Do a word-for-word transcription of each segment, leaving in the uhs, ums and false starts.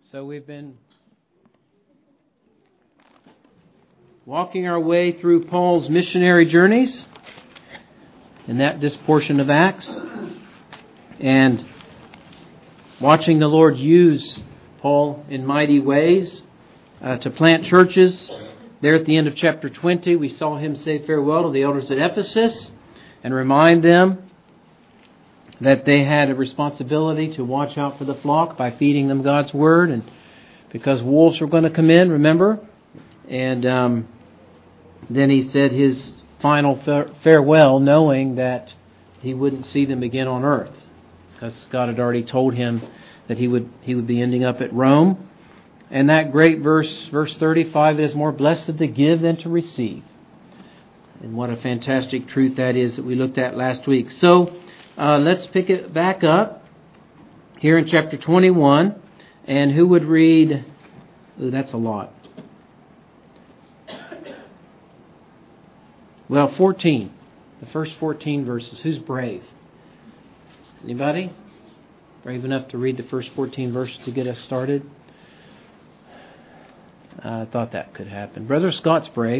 So we've been walking our way through Paul's missionary journeys in that this portion of Acts, and watching the Lord use Paul in mighty ways uh, to plant churches. There at the end of chapter twenty, we saw him say farewell to the elders at Ephesus and remind them that they had a responsibility to watch out for the flock by feeding them God's Word, and because wolves were going to come in, remember? And um, then he said his final fa- farewell, knowing that he wouldn't see them again on earth, because God had already told him that he would he would be ending up at Rome. And that great verse, verse thirty-five, it is more blessed to give than to receive. And what a fantastic truth that is that we looked at last week. So uh, let's pick it back up here in chapter twenty-one. And who would read? Ooh, that's a lot. Well, fourteen. The first fourteen verses. Who's brave? Anybody? Brave enough to read the first fourteen verses to get us started? I thought that could happen. Brother Scott's brave.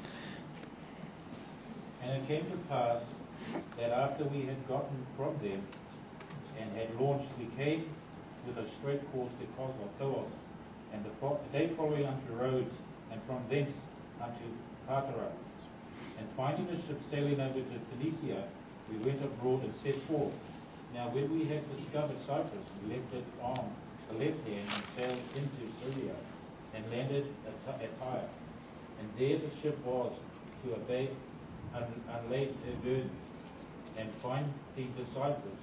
And it came to pass that after we had gotten from them and had launched, we came with a straight course to Cos, and the fo- day following unto Rhodes, and from thence unto Patara. And finding a ship sailing over to Phoenicia, we went abroad and set forth. Now when we had discovered Cyprus, we left it on the left hand and sailed into Syria, and landed at, at Tyre. And there the ship was to obey un- unlaid her burden, and find the disciples.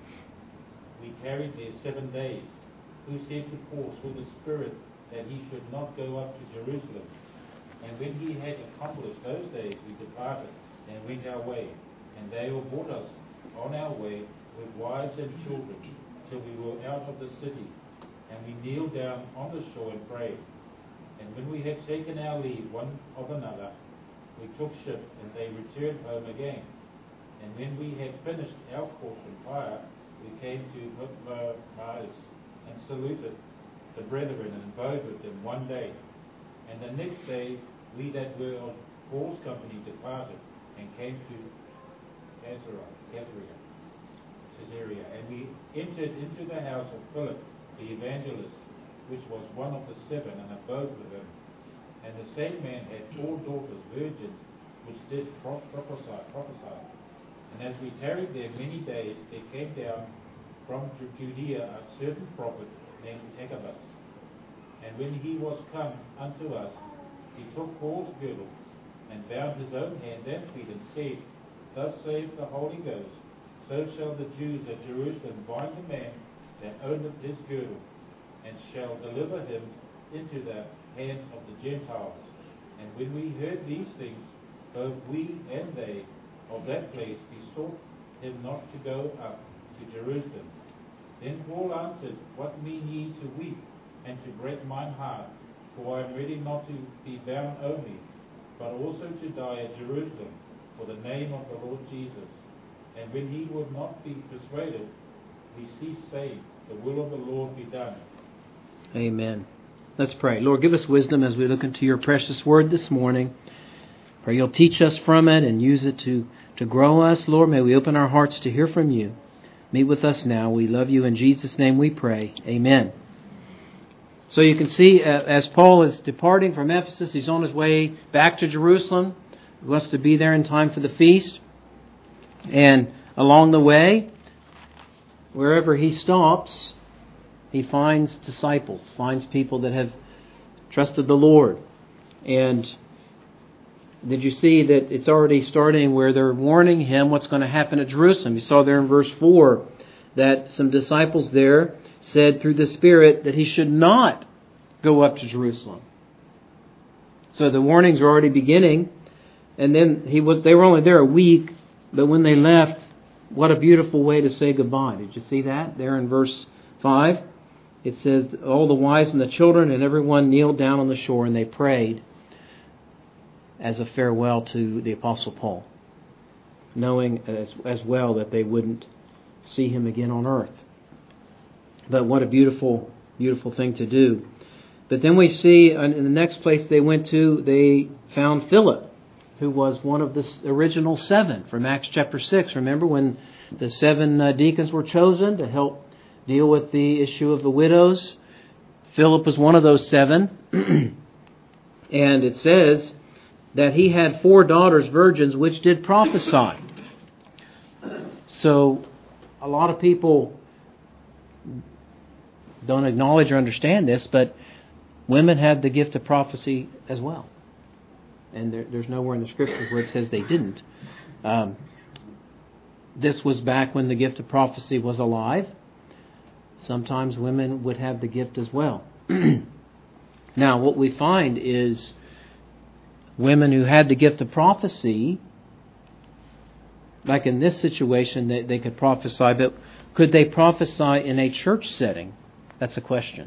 We tarried there seven days, who said to Paul through the Spirit that he should not go up to Jerusalem. And when he had accomplished those days, we departed and went our way. And they all brought us on our way with wives and children, till we were out of the city. And we kneeled down on the shore and prayed. And when we had taken our leave one of another, we took ship, and they returned home again. And when we had finished our course from Tyre, we came to Myus and saluted the brethren and abode with them one day. And the next day we that were of Paul's company departed and came to Caesarea, Caesarea, Caesarea. And we entered into the house of Philip the evangelist, which was one of the seven, and abode with him. And the same man had four daughters, virgins, which did prophesy. prophesy. And as we tarried there many days, there came down from Judea a certain prophet named Agabus. And when he was come unto us, he took Paul's girdle, and bound his own hands and feet, and said, Thus saith the Holy Ghost, so shall the Jews at Jerusalem bind the man that owneth his girdle, and shall deliver him into the hands of the Gentiles. And when we heard these things, both we and they of that place besought him not to go up to Jerusalem. Then Paul answered, What mean ye to weep, and to break mine heart? For I am ready not to be bound only, but also to die at Jerusalem for the name of the Lord Jesus. And when he would not be persuaded, we ceased, saying, The will of the Lord be done. Amen. Let's pray. Lord, give us wisdom as we look into your precious word this morning. Pray you'll teach us from it and use it to, to grow us. Lord, may we open our hearts to hear from you. Meet with us now. We love you. In Jesus' name we pray. Amen. So you can see uh, as Paul is departing from Ephesus, he's on his way back to Jerusalem. He wants to be there in time for the feast. And along the way, wherever he stops, he finds disciples, finds people that have trusted the Lord. And did you see that it's already starting where they're warning him what's going to happen at Jerusalem? You saw there in verse four that some disciples there said through the Spirit that he should not go up to Jerusalem. So the warnings are already beginning. And then he was they were only there a week, but when they left, what a beautiful way to say goodbye. Did you see that? There in verse five, it says, all the wives and the children and everyone kneeled down on the shore, and they prayed as a farewell to the Apostle Paul, knowing as, as well that they wouldn't see him again on earth. But what a beautiful beautiful thing to do. But then we see in the next place they went to, they found Philip, who was one of the original seven from Acts chapter six. Remember when the seven uh, deacons were chosen to help deal with the issue of the widows? Philip was one of those seven. And it says that he had four daughters, virgins, which did prophesy. So a lot of people don't acknowledge or understand this, but women had the gift of prophecy as well. And there, there's nowhere in the Scriptures where it says they didn't. Um, this was back when the gift of prophecy was alive. Sometimes women would have the gift as well. Now, what we find is women who had the gift of prophecy, like in this situation, they, they could prophesy, but could they prophesy in a church setting? That's a question.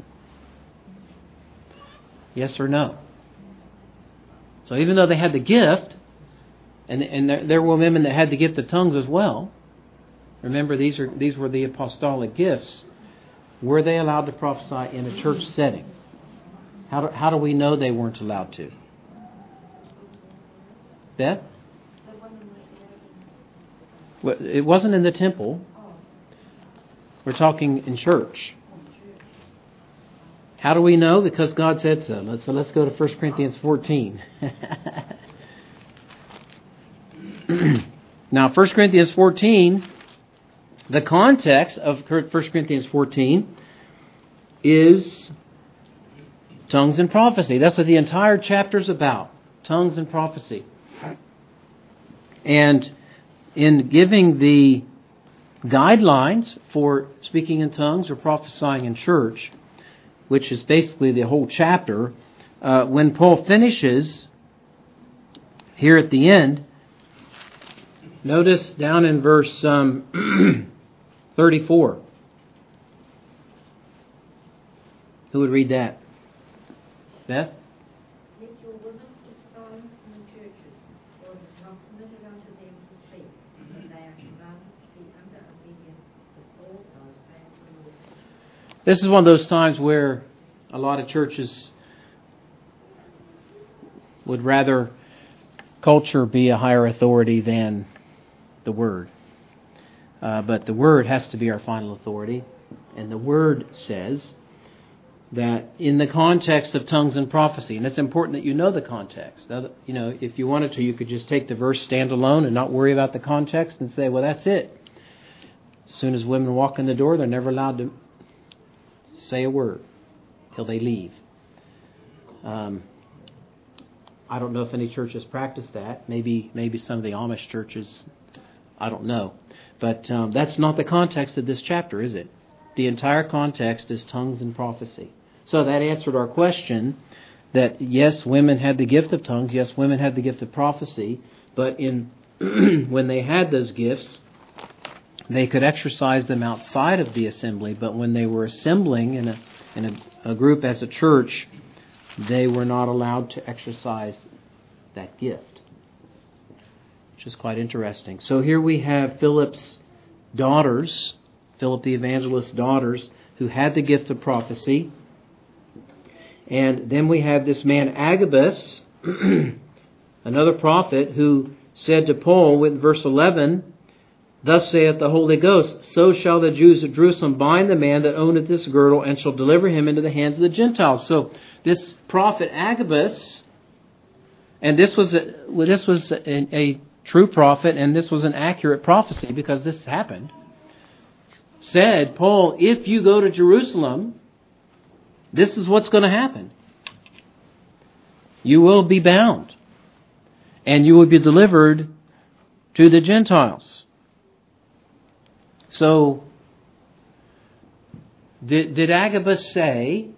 Yes or no? So even though they had the gift, and and there, there were women that had the gift of tongues as well. Remember, these are these were the apostolic gifts. Were they allowed to prophesy in a church setting? How do, how do we know they weren't allowed to? Beth? Well, it wasn't in the temple. We're talking in church. How do we know? Because God said so. Let's, so let's go to First Corinthians fourteen. Now, First Corinthians fourteen, the context of First Corinthians fourteen is tongues and prophecy. That's what the entire chapter is about. Tongues and prophecy. And in giving the guidelines for speaking in tongues or prophesying in church, which is basically the whole chapter, uh, when Paul finishes here at the end, notice down in verse um, thirty-four. Who would read that? Beth? Let your women keep silence in the churches, for it is not permitted unto them to speak, but they are commanded to be under obedience, as also saith the Lord. This is one of those times where a lot of churches would rather culture be a higher authority than the Word. Uh, but the Word has to be our final authority. And the Word says that in the context of tongues and prophecy, and it's important that you know the context. Now, you know, if you wanted to, you could just take the verse stand alone and not worry about the context and say, well, that's it. As soon as women walk in the door, they're never allowed to say a word till they leave. Um, I don't know if any churches practice that. Maybe, maybe some of the Amish churches. I don't know, but um, that's not the context of this chapter, is it? The entire context is tongues and prophecy. So that answered our question that yes, women had the gift of tongues. Yes, women had the gift of prophecy. But in when they had those gifts, they could exercise them outside of the assembly. But when they were assembling in a in a, a group as a church, they were not allowed to exercise that gift, which is quite interesting. So here we have Philip's daughters, Philip the evangelist's daughters, who had the gift of prophecy. And then we have this man Agabus, another prophet, who said to Paul with verse eleven, thus saith the Holy Ghost, so shall the Jews of Jerusalem bind the man that owneth this girdle, and shall deliver him into the hands of the Gentiles. So this prophet Agabus, and this was a, well, this was a, a true prophet, and this was an accurate prophecy because this happened, said, Paul, if you go to Jerusalem, this is what's going to happen. You will be bound, and you will be delivered to the Gentiles. So, did, did Agabus say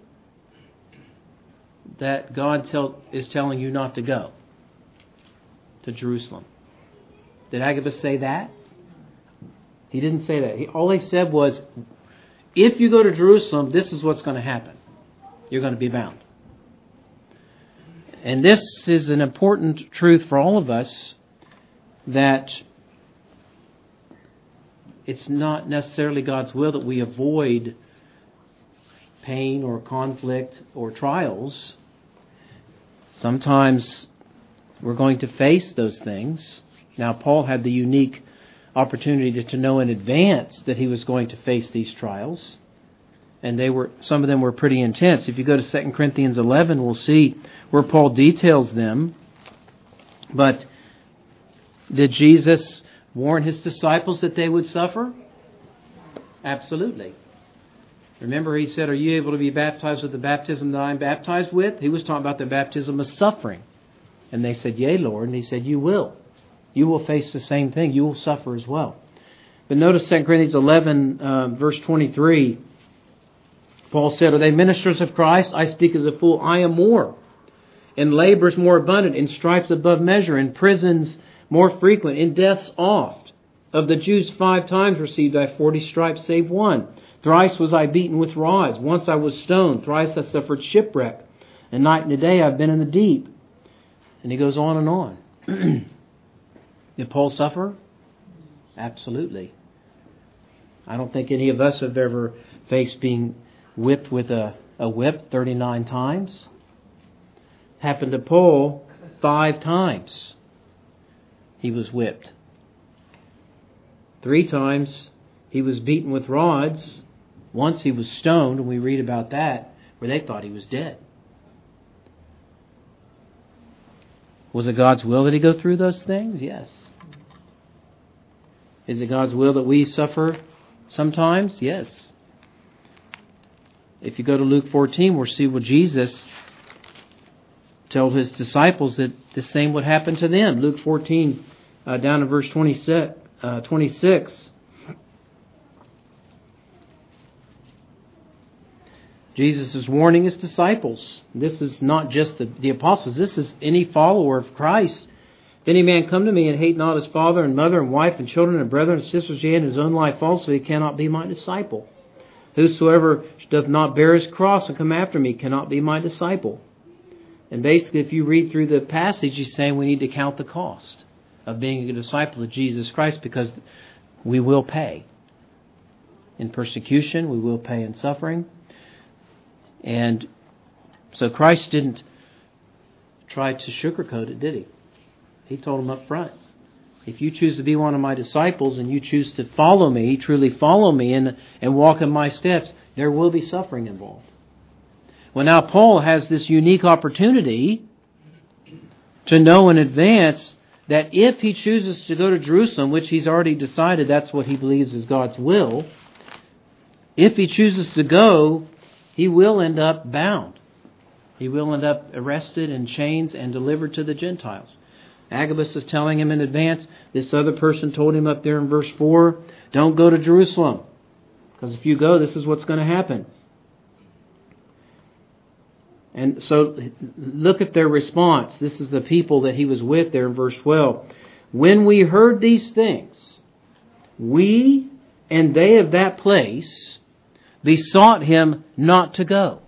that God tell, is telling you not to go to Jerusalem? Did Agabus say that? He didn't say that. He, all he said was, if you go to Jerusalem, this is what's going to happen. You're going to be bound. And this is an important truth for all of us, that it's not necessarily God's will that we avoid pain or conflict or trials, sometimes we're going to face those things. Now, Paul had the unique opportunity to, to know in advance that he was going to face these trials. And they were, some of them were pretty intense. If you go to Second Corinthians eleven, we'll see where Paul details them. But did Jesus warn his disciples that they would suffer? Absolutely. Remember, he said, are you able to be baptized with the baptism that I'm baptized with? He was talking about the baptism of suffering. And they said, yea, Lord. And he said, you will. You will face the same thing. You will suffer as well. But notice Second Corinthians eleven, uh, verse twenty-three. Paul said, are they ministers of Christ? I speak as a fool. I am more. In labors more abundant. In stripes above measure. In prisons more frequent. In deaths oft. Of the Jews five times received I forty stripes, save one. Thrice was I beaten with rods. Once I was stoned. Thrice I suffered shipwreck. And night and day I've been in the deep. And he goes on and on. Did Paul suffer? Absolutely. I don't think any of us have ever faced being whipped with a, a whip thirty-nine times. Happened to Paul five times. He was whipped. Three times he was beaten with rods. Once he was stoned, and we read about that, where they thought he was dead. Was it God's will that he go through those things? Yes. Is it God's will that we suffer sometimes? Yes. If you go to Luke fourteen, we'll see what Jesus told his disciples that the same would happen to them. Luke fourteen, uh, down to verse twenty-six. Uh, twenty-six. Jesus is warning his disciples. This is not just the, the apostles. This is any follower of Christ. If any man come to me and hate not his father and mother and wife and children and brethren and sisters, yea, and his own life also, he cannot be my disciple. Whosoever doth not bear his cross and come after me cannot be my disciple. And basically, if you read through the passage, he's saying we need to count the cost of being a disciple of Jesus Christ, because we will pay in persecution, we will pay in suffering. And so Christ didn't try to sugarcoat it, did he? He told them up front, if you choose to be one of my disciples and you choose to follow me, truly follow me and, and walk in my steps, there will be suffering involved. Well, now Paul has this unique opportunity to know in advance that if he chooses to go to Jerusalem, which he's already decided that's what he believes is God's will, if he chooses to go, he will end up bound. He will end up arrested in chains and delivered to the Gentiles. Agabus is telling him in advance. This other person told him up there in verse four, don't go to Jerusalem, because if you go, this is what's going to happen. And so look at their response. This is the people that he was with there in verse twelve. When we heard these things, we and they of that place besought him not to go.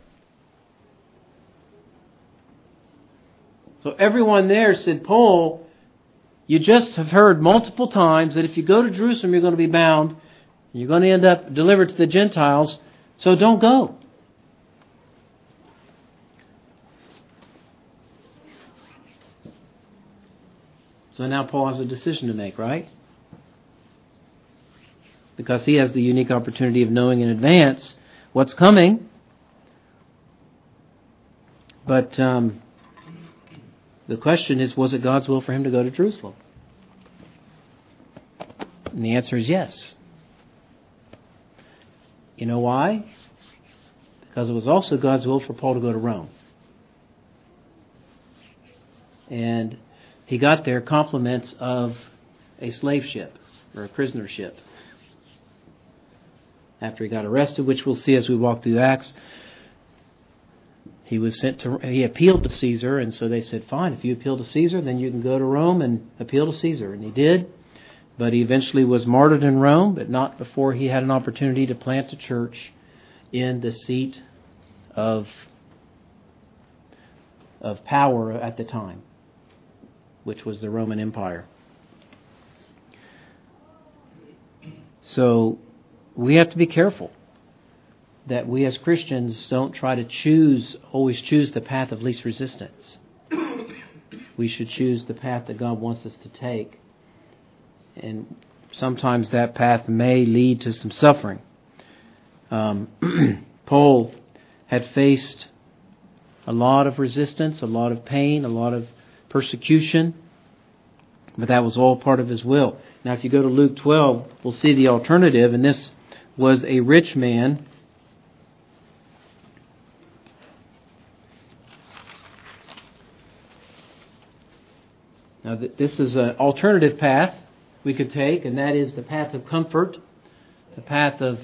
So everyone there said, Paul, you just have heard multiple times that if you go to Jerusalem, you're going to be bound. You're going to end up delivered to the Gentiles. So don't go. So now Paul has a decision to make, right? Because he has the unique opportunity of knowing in advance what's coming. But um, the question is, was it God's will for him to go to Jerusalem? And the answer is yes. You know why? Because it was also God's will for Paul to go to Rome. And he got there compliments of a slave ship or a prisoner ship. After he got arrested, which we'll see as we walk through Acts, he was sent to, he appealed to Caesar, and so they said, fine, if you appeal to Caesar, then you can go to Rome and appeal to Caesar. And he did, but he eventually was martyred in Rome, but not before he had an opportunity to plant a church in the seat of, of power at the time, which was the Roman Empire. So we have to be careful. that we as Christians don't try to choose, always choose the path of least resistance. We should choose the path that God wants us to take. And sometimes that path may lead to some suffering. Um, Paul had faced a lot of resistance, a lot of pain, a lot of persecution, but that was all part of his will. Now, if you go to Luke twelve, we'll see the alternative, and this was a rich man Now, th- this is an alternative path we could take, and that is the path of comfort, the path of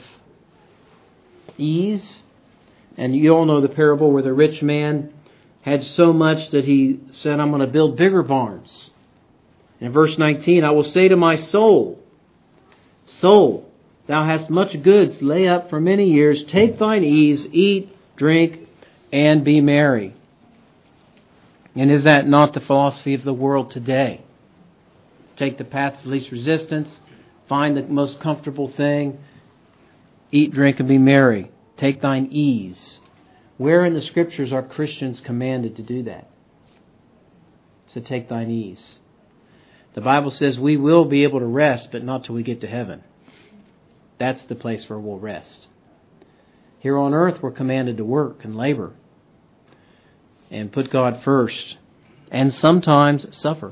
ease. And you all know the parable where the rich man had so much that he said, I'm going to build bigger barns. In verse nineteen, I will say to my soul, Soul, thou hast much goods lay up for many years. Take thine ease, eat, drink, and be merry. And is that not the philosophy of the world today? Take the path of least resistance, find the most comfortable thing, eat, drink, and be merry. Take thine ease. Where in the Scriptures are Christians commanded to do that? To take thine ease. The Bible says we will be able to rest, but not till we get to heaven. That's the place where we'll rest. Here on earth, we're commanded to work and labor and put God first, and sometimes suffer.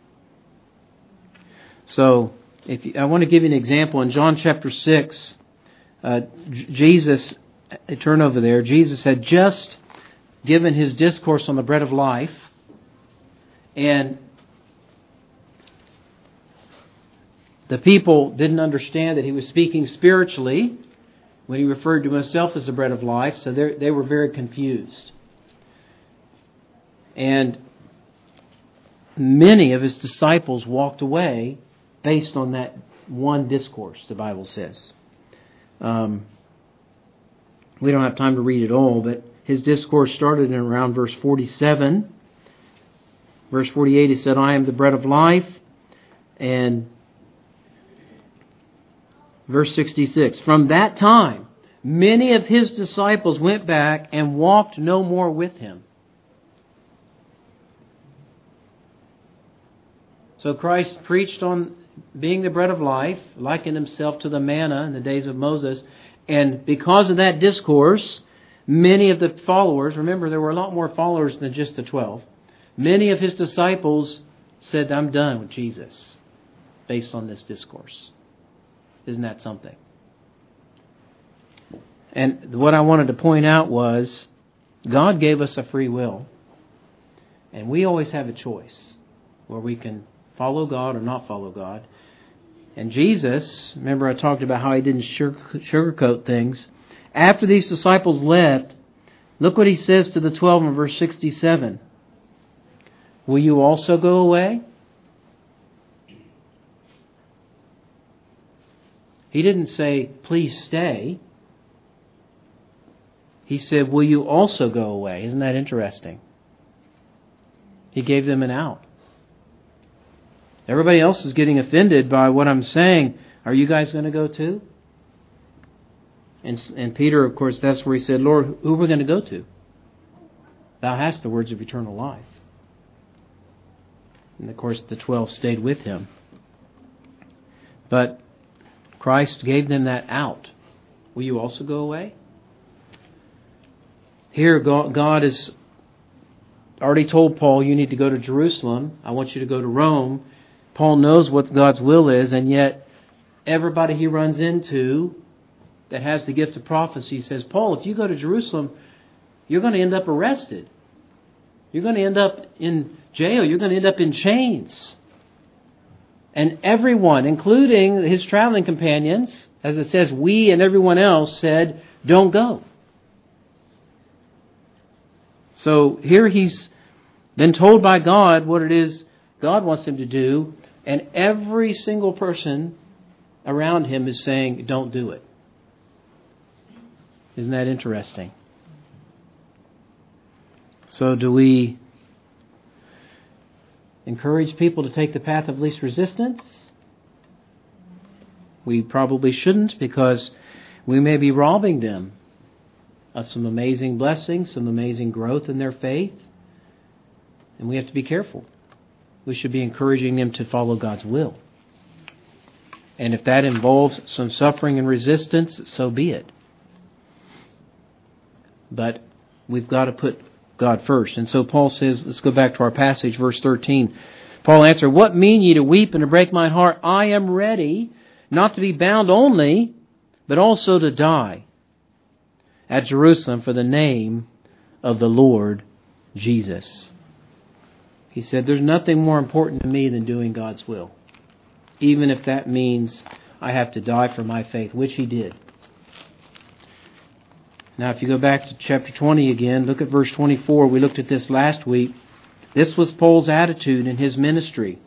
So, if you, I want to give you an example. In John chapter six, uh, J- Jesus, turn over there, Jesus had just given his discourse on the bread of life, and the people didn't understand that he was speaking spiritually when he referred to himself as the bread of life, so they were very confused. And many of his disciples walked away based on that one discourse, the Bible says. Um, we don't have time to read it all, but his discourse started in around verse forty-seven. Verse forty-eight, he said, I am the bread of life. And verse sixty-six, from that time, many of his disciples went back and walked no more with him. So Christ preached on being the bread of life, likened himself to the manna in the days of Moses. And because of that discourse, many of the followers, remember there were a lot more followers than just the twelve, many of his disciples said, I'm done with Jesus based on this discourse. Isn't that something? And what I wanted to point out was God gave us a free will. And we always have a choice where we can follow God or not follow God. And Jesus, remember I talked about how he didn't sugarcoat things. After these disciples left, look what he says to the twelve in verse sixty-seven. Will you also go away? He didn't say, please stay. He said, will you also go away? Isn't that interesting? He gave them an out. Everybody else is getting offended by what I'm saying. Are you guys going to go too? And, and Peter, of course, that's where he said, Lord, who are we going to go to? Thou hast the words of eternal life. And of course, the twelve stayed with him. But Christ gave them that out. Will you also go away? Here, God has already told Paul, you need to go to Jerusalem. I want you to go to Rome. Paul knows what God's will is, and yet everybody he runs into that has the gift of prophecy says, Paul, if you go to Jerusalem, you're going to end up arrested. You're going to end up in jail. You're going to end up in chains. And everyone, including his traveling companions, as it says, we and everyone else said, don't go. So here he's been told by God what it is God wants him to do, and every single person around him is saying, don't do it. Isn't that interesting? So do we encourage people to take the path of least resistance? We probably shouldn't, because we may be robbing them of some amazing blessings, some amazing growth in their faith. And we have to be careful. We should be encouraging them to follow God's will. And if that involves some suffering and resistance, so be it. But we've got to put God first. And so Paul says, let's go back to our passage, verse thirteen. Paul answered, "What mean ye to weep and to break my heart? I am ready not to be bound only, but also to die at Jerusalem for the name of the Lord Jesus." He said, there's nothing more important to me than doing God's will, even if that means I have to die for my faith, which he did. Now, if you go back to chapter twenty again, look at verse twenty-four. We looked at this last week. This was Paul's attitude in his ministry.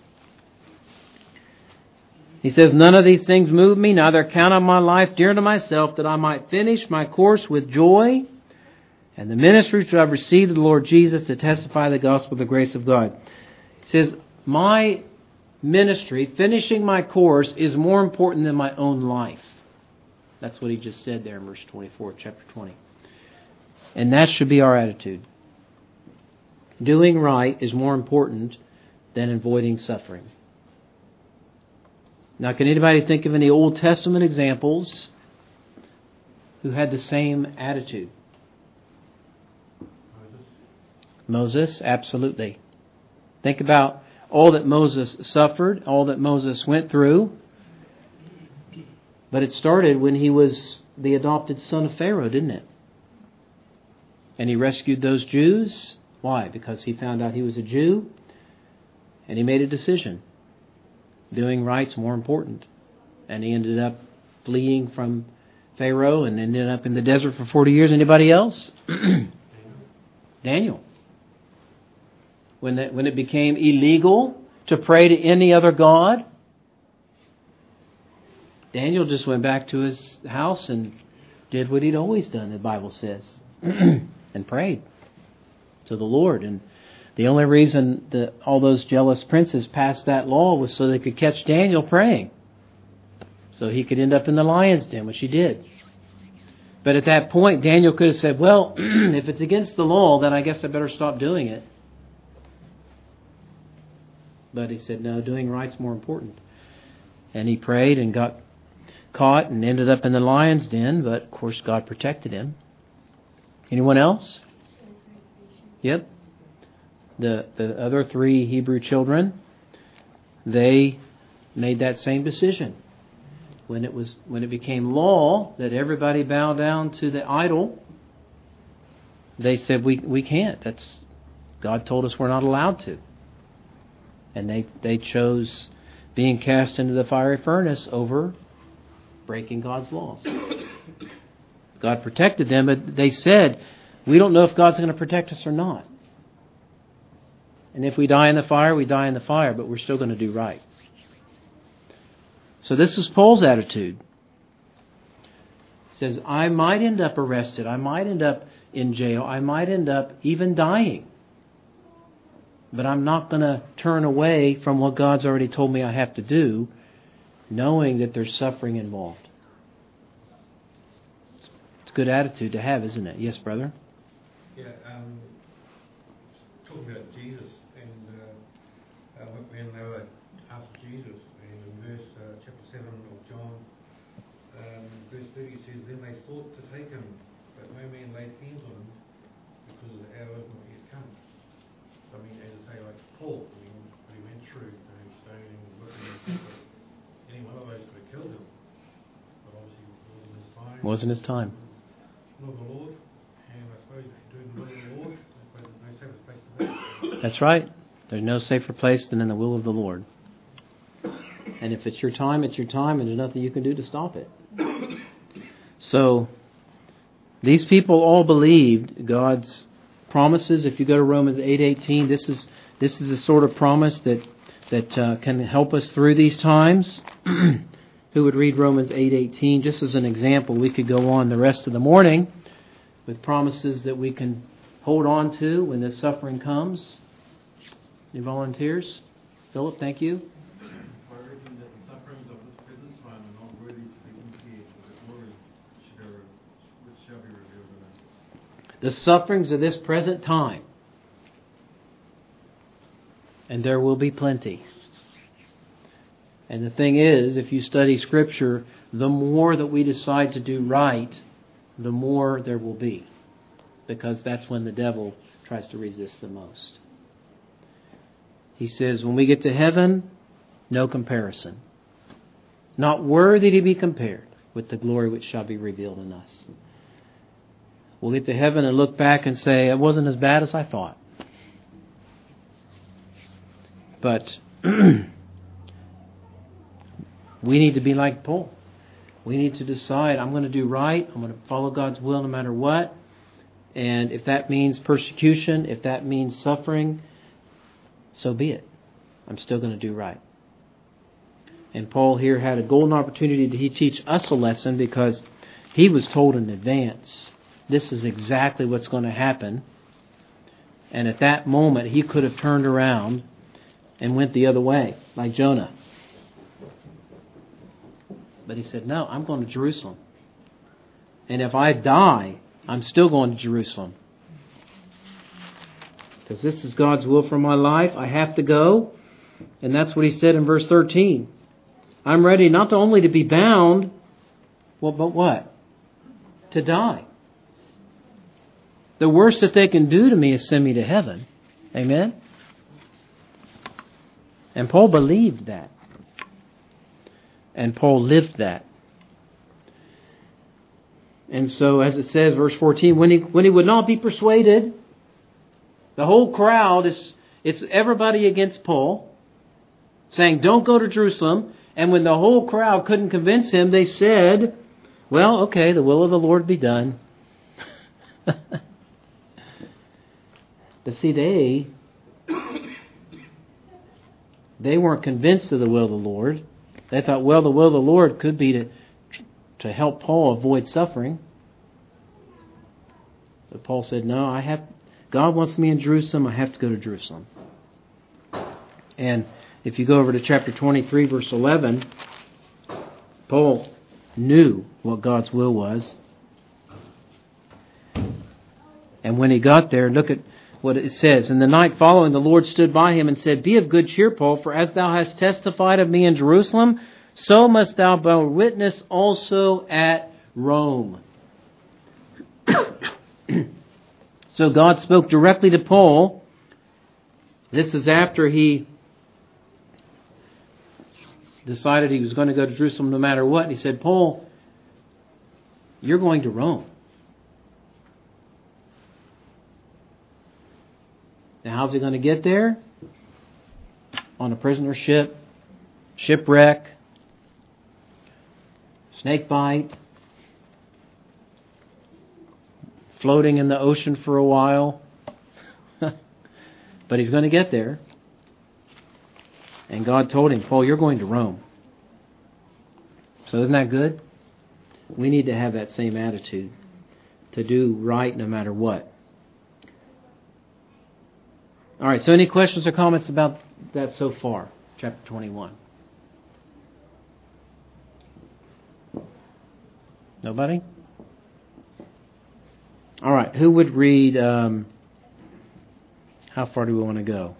He says, "None of these things move me, neither count on my life dear to myself, that I might finish my course with joy, and the ministry which I have received of the Lord Jesus to testify the gospel of the grace of God." He says, my ministry, finishing my course, is more important than my own life. That's what he just said there in verse twenty-four, chapter twenty. And that should be our attitude. Doing right is more important than avoiding suffering. Now, can anybody think of any Old Testament examples who had the same attitude? Moses, Moses, absolutely. Think about all that Moses suffered, all that Moses went through. But it started when he was the adopted son of Pharaoh, didn't it? And he rescued those Jews. Why? Because he found out he was a Jew, and he made a decision. Doing right's more important. And he ended up fleeing from Pharaoh and ended up in the desert for forty years. Anybody else? Daniel. When it, when it became illegal to pray to any other god, Daniel just went back to his house and did what he'd always done, the Bible says, and prayed to the Lord. And the only reason that all those jealous princes passed that law was so they could catch Daniel praying, so he could end up in the lion's den, which he did. But at that point, Daniel could have said, well, if it's against the law, then I guess I better stop doing it. But he said, no, doing right's more important. And he prayed and got caught and ended up in the lion's den, but of course God protected him. Anyone else? Yep. The the other three Hebrew children, they made that same decision. When it was when it became law that everybody bow down to the idol, they said we we can't. That's God told us we're not allowed to. And they, they chose being cast into the fiery furnace over breaking God's laws. God protected them, but they said, we don't know if God's going to protect us or not. And if we die in the fire, we die in the fire, but we're still going to do right. So this is Paul's attitude. He says, I might end up arrested. I might end up in jail. I might end up even dying. But I'm not going to turn away from what God's already told me I have to do, knowing that there's suffering involved. It's a good attitude to have, isn't it? Yes, brother? Yeah, um, talking about Jesus, and uh, uh, when they were asked Jesus, and in verse uh, chapter seven of John, um, verse thirty says, then they sought to take him, but no man laid hands on him, because the hour was not yet come. I mean, as I say, like Paul, I mean, what he went through, you know, stoning, whipping, any one of those could have killed him. But obviously it wasn't his time. Wasn't his time. Love the Lord, and I suppose if you're doing the will of the Lord, I suppose there's no safer place to be. That's right. There's no safer place than in the will of the Lord. And if it's your time, it's your time, and there's nothing you can do to stop it. So, these people all believed God's promises. If you go to Romans eight eighteen, this is this is a sort of promise that that uh, can help us through these times. Who would read Romans eight eighteen just as an example? We could go on the rest of the morning with promises that we can hold on to when the suffering comes. Any volunteers? Philip, thank you. I reckon that the sufferings of this present time are not worthy to be compared with the glory which shall be revealed in us. the sufferings of this present time. And there will be plenty. And the thing is, if you study Scripture, the more that we decide to do right, the more there will be. Because that's when the devil tries to resist the most. He says, when we get to heaven, no comparison. Not worthy to be compared with the glory which shall be revealed in us. We'll get to heaven and look back and say, it wasn't as bad as I thought. But we need to be like Paul. We need to decide, I'm going to do right. I'm going to follow God's will no matter what. And if that means persecution, if that means suffering, so be it. I'm still going to do right. And Paul here had a golden opportunity to teach us a lesson because he was told in advance, this is exactly what's going to happen. And at that moment, he could have turned around and went the other way, like Jonah. But he said, no, I'm going to Jerusalem. And if I die, I'm still going to Jerusalem. Because this is God's will for my life. I have to go. And that's what he said in verse thirteen. I'm ready not only to be bound, well, but what? To die. The worst that they can do to me is send me to heaven. Amen? And Paul believed that. And Paul lived that. And so, as it says, verse fourteen, when he when he would not be persuaded, the whole crowd is it's everybody against Paul, saying, don't go to Jerusalem. And when the whole crowd couldn't convince him, they said, well, okay, the will of the Lord be done. But see, they they weren't convinced of the will of the Lord. They thought, well, the will of the Lord could be to to help Paul avoid suffering. But Paul said, no, I have God wants me in Jerusalem, I have to go to Jerusalem. And if you go over to chapter twenty-three, verse eleven, Paul knew what God's will was. And when he got there, look at what it says. In the night following, the Lord stood by him and said, be of good cheer, Paul, for as thou hast testified of me in Jerusalem, so must thou bear witness also at Rome. So God spoke directly to Paul. This is after he decided he was going to go to Jerusalem no matter what. And he said, Paul, you're going to Rome. Now, how's he going to get there? On a prisoner ship, shipwreck, snake bite, floating in the ocean for a while. But he's going to get there. And God told him, Paul, you're going to Rome. So isn't that good? We need to have that same attitude, to do right no matter what. All right, so any questions or comments about that so far? Chapter twenty-one. Nobody? All right, who would read, um, how far do we want to go?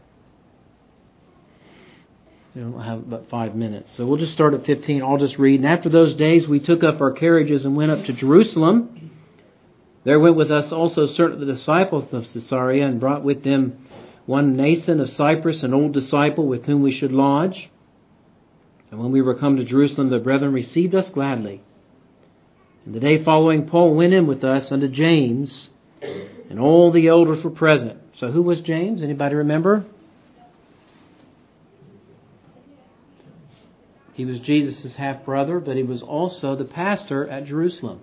We don't have about five minutes. So we'll just start at fifteen. I'll just read. And after those days we took up our carriages and went up to Jerusalem. There went with us also certain of the disciples of Caesarea, and brought with them one Nason of Cyprus, an old disciple with whom we should lodge. And when we were come to Jerusalem, the brethren received us gladly. And the day following, Paul went in with us unto James, and all the elders were present. So who was James? Anybody remember? He was Jesus' half-brother, but he was also the pastor at Jerusalem,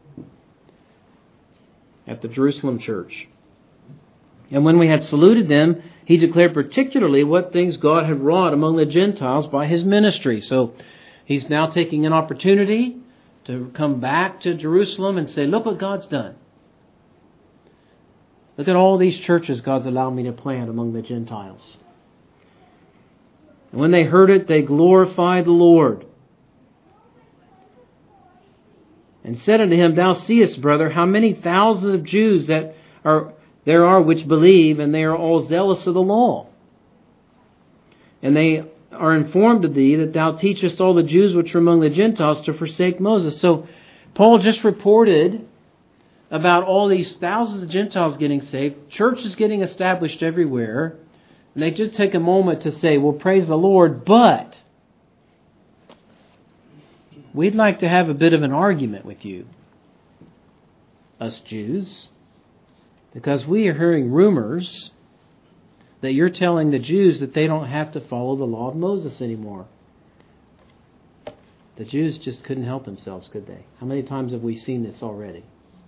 at the Jerusalem church. And when we had saluted them, he declared particularly what things God had wrought among the Gentiles by his ministry. So he's now taking an opportunity to come back to Jerusalem and say, look what God's done. Look at all these churches God's allowed me to plant among the Gentiles. And when they heard it, they glorified the Lord. And said unto him, thou seest, brother, how many thousands of Jews that are there are which believe, and they are all zealous of the law. And they are informed of thee that thou teachest all the Jews which are among the Gentiles to forsake Moses. So Paul just reported about all these thousands of Gentiles getting saved, churches getting established everywhere, and they just take a moment to say, well, praise the Lord, but we'd like to have a bit of an argument with you, us Jews, because we are hearing rumors that you're telling the Jews that they don't have to follow the law of Moses anymore. The Jews just couldn't help themselves, could they? How many times have we seen this already?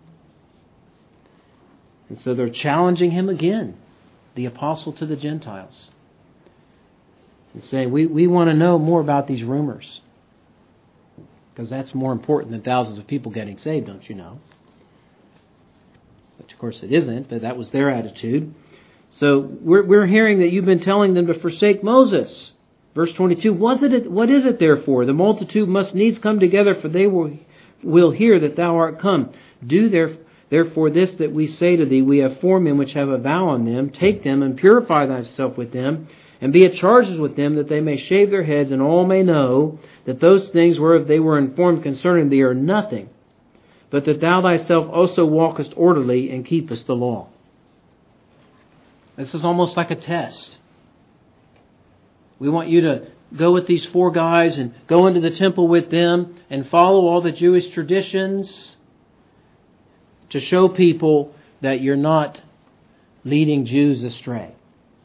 And so they're challenging him again, the apostle to the Gentiles, and saying, we, we want to know more about these rumors, because that's more important than thousands of people getting saved, don't you know? Which of course it isn't, but that was their attitude. So we're, we're hearing that you've been telling them to forsake Moses. Verse twenty-two, what is it, what is it therefore? The multitude must needs come together, for they will, will hear that thou art come. Do there, therefore this that we say to thee, we have four men which have a vow on them. Take them and purify thyself with them, and be at charges with them, that they may shave their heads, and all may know that those things whereof they were informed concerning thee are nothing, but that thou thyself also walkest orderly and keepest the law. This is almost like a test. We want you to go with these four guys and go into the temple with them and follow all the Jewish traditions to show people that you're not leading Jews astray.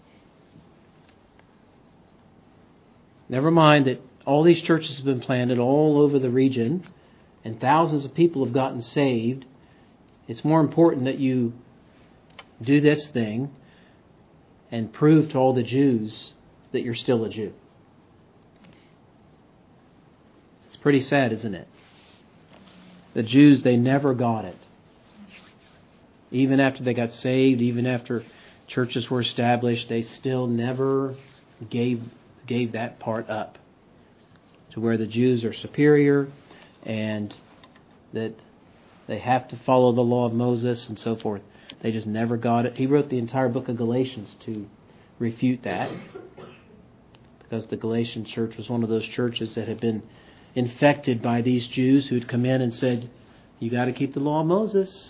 Never mind that all these churches have been planted all over the region and thousands of people have gotten saved. It's more important that you do this thing and prove to all the Jews that you're still a Jew. It's pretty sad, isn't it? The Jews, they never got it. Even after they got saved, even after churches were established, they still never gave gave that part up, to where the Jews are superior and that they have to follow the law of Moses and so forth. They just never got it. He wrote the entire book of Galatians to refute that, because the Galatian church was one of those churches that had been infected by these Jews who'd come in and said, you got to keep the law of Moses.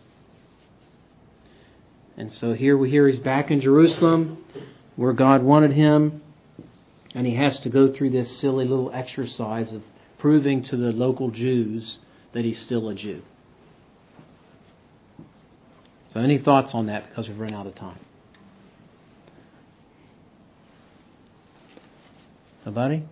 And so here we hear he's back in Jerusalem where God wanted him, and he has to go through this silly little exercise of proving to the local Jews that he's still a Jew. So any thoughts on that, because we've run out of time? Nobody?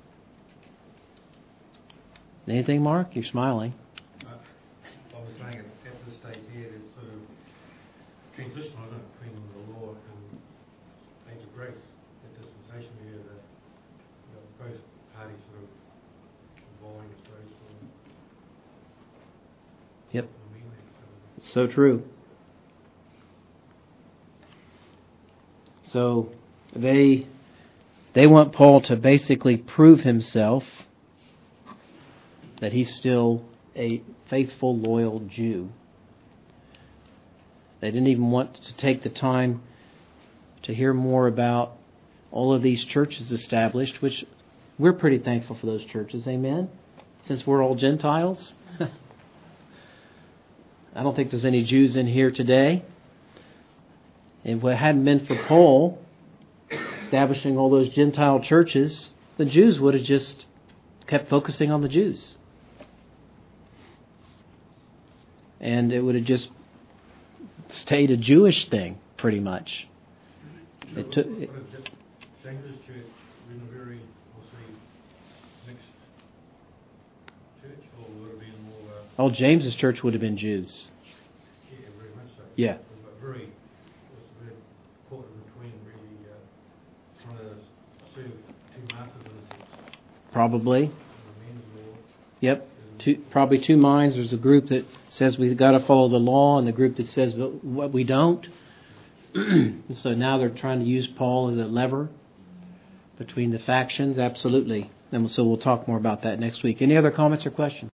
Anything, Mark? You're smiling. Uh, I was saying at, at this stage here, there's sort of transition, I don't know, between the law and age of grace, that dispensation here, that you know, both parties sort of involving its grace. Yep. It's so true. So they they want Paul to basically prove himself that he's still a faithful, loyal Jew. They didn't even want to take the time to hear more about all of these churches established, which we're pretty thankful for those churches, amen? Since we're all Gentiles. I don't think there's any Jews in here today. If it hadn't been for Paul establishing all those Gentile churches, the Jews would have just kept focusing on the Jews. And it would have just stayed a Jewish thing, pretty much. So It took, would it, have just James's church been a very, we'll say, mixed church, or would it have been more... Uh, oh, James's church would have been Jews. yeah, very much so. Yeah. But very, it was very caught in between, really uh, trying to serve two masters in a sense. Probably. In the men's law. Yep. Two, probably two minds. There's a group that says we've got to follow the law, and the group that says but what we don't. So now they're trying to use Paul as a lever between the factions. Absolutely. And so we'll talk more about that next week. Any other comments or questions?